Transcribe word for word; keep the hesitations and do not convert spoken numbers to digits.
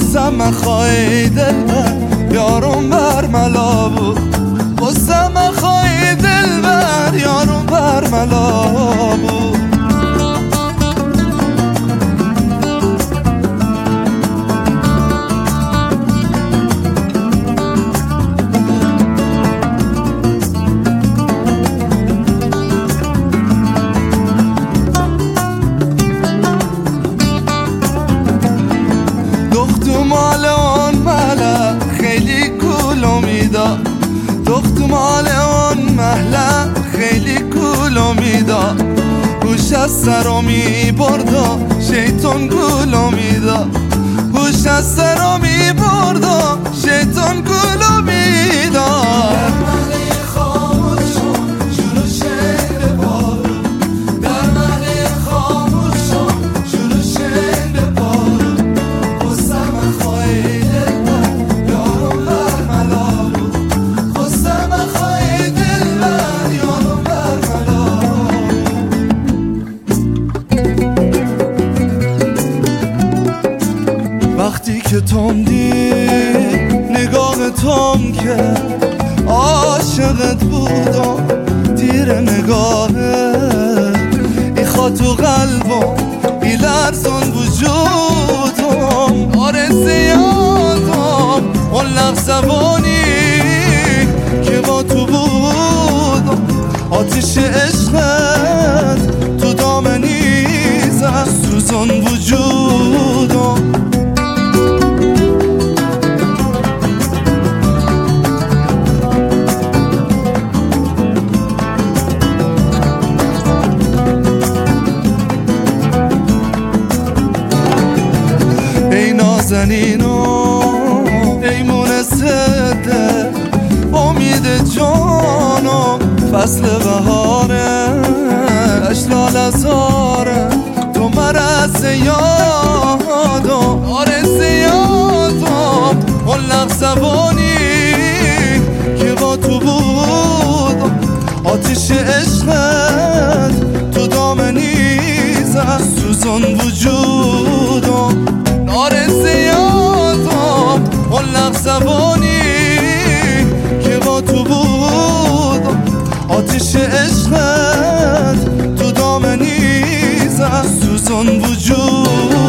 قصم خواهی دلبر یارم بر ملا بود قصم خواهی دلبر یارم بر ملا بود مال اون محله خیلی کولو میدا دختو مال اون محله خیلی کولو میدا هوش از سرو میبردا شیطان گولو میدا هوش از سرو میبردا شیطان گولو میدا وقتی که توم دید نگاه توم که عاشقت بودم تیر نگاهه ای خواد تو قلبم ای لرزون وجودم آره زیادم اون لحظوانی که با تو بودم آتش عشقت تو دامنی زد سوزان وجودم نازنینو ایمون سده امید جانم فصل بهاره اشلال ازاره تو مرز یادم آرز یادم اون لحظوانی که با تو بودم آتش عشقت تو دامنی زد سوزان وجودم آرز یادم اون لحظوانی که با تو بودم آتش عشقت تو دامنی زد سوزان وجود